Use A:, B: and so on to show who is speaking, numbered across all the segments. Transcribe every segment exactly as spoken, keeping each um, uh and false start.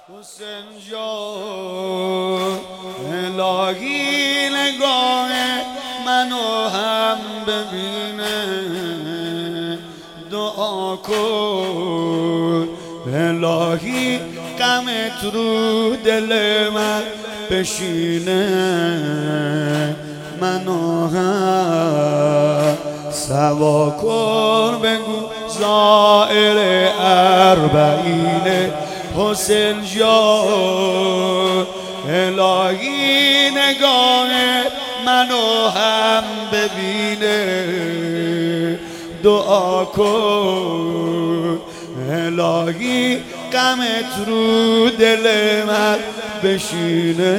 A: حسین جان الهی نگاه منو هم ببینه دعا کن الهی غمت رو دل من بشینه منو هم سوا کن بگو زائر اربعینه حسین جان الهی نگاه منو هم ببینه دعا کن الهی غمت رو دل من بشینه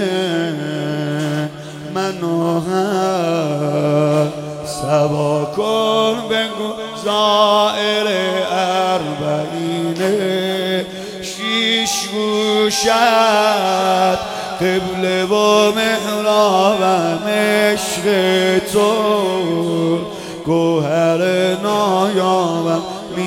A: منو هم سوا کن بگو زائر اربعینه شیش گوشت قبله و محرابم عشق تو گوهر نایابم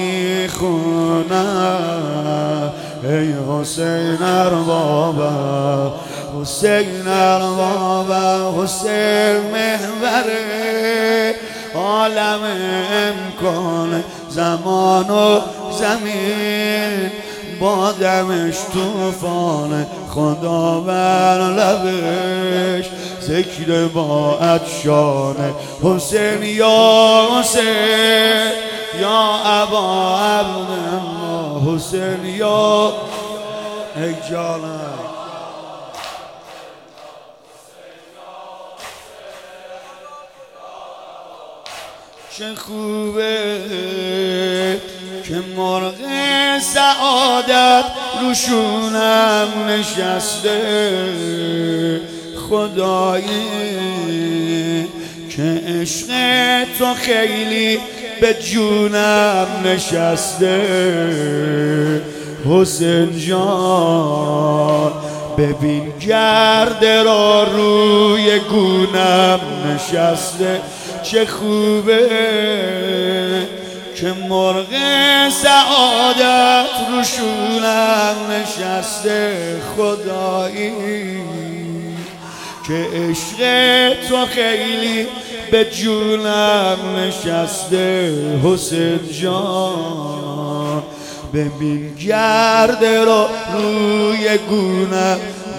A: میخونم ای حسین اربابم حسین اربابم حسین محور عالم امکان زمان و زمین با دمش توفان خدا بر لبش ذکر با عطشانه حسین یا حسین یا ابا عبدالله حسین یا ای جانم چه خوبه که مرغ سعادت روشونم نشسته خدایی که عشق تو خیلی به جونم نشسته حسین جان ببین گرد را روی گونم نشسته چه خوبه که مرغ سعادت روشونم نشسته خدایی که عشق تو خیلی به جونم نشسته حسین جان ببین گرد رو روی گونم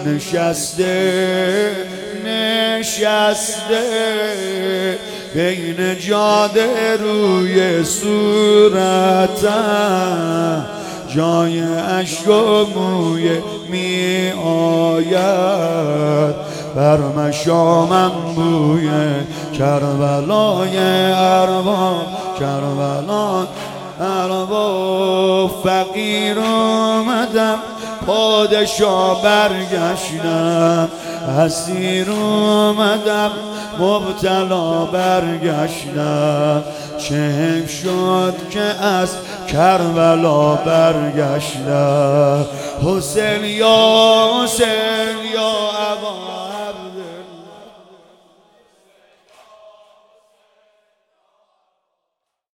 A: نشسته نشسته بین جاده روی صورتم جای اشک و موی می آید بر مشامم بوی کربلای ارباب کربلای ارباب فقیر اومدم پادشاه برگشتم اسیر اومدم مبتلا برگشتم چه شد که از کربلا برگشتم حسین یا حسین یا ابا